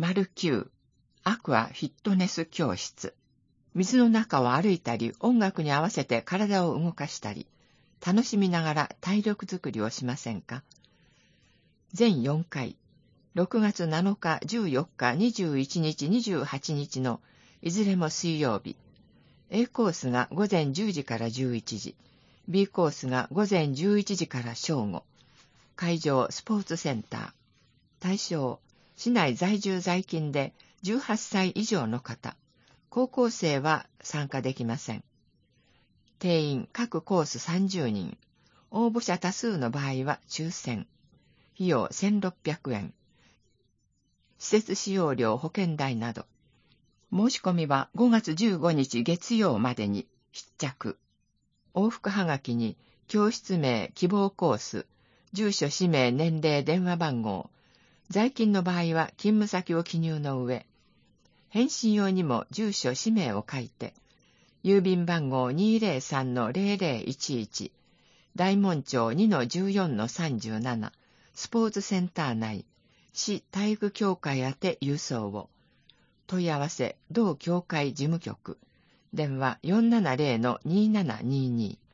9、アクアフィットネス教室。水の中を歩いたり、音楽に合わせて体を動かしたり、楽しみながら体力づくりをしませんか？全4回、6月7日、14日、21日、28日のいずれも水曜日。A コースが午前10時から11時、B コースが午前11時から正午。会場スポーツセンター。対象、市内在住在勤で18歳以上の方。高校生は参加できません。定員各コース30人。応募者多数の場合は抽選。費用1600円。施設使用料保険代など。申し込みは5月15日月曜までに必着。往復はがきに教室名、希望コース、住所、氏名、年齢、電話番号。在勤の場合は勤務先を記入の上、返信用にも住所、氏名を書いて、郵便番号 203-0011、大門町 2-14-37、スポーツセンター内、市体育協会宛て郵送を。問い合わせ、同協会事務局。電話 470-2722。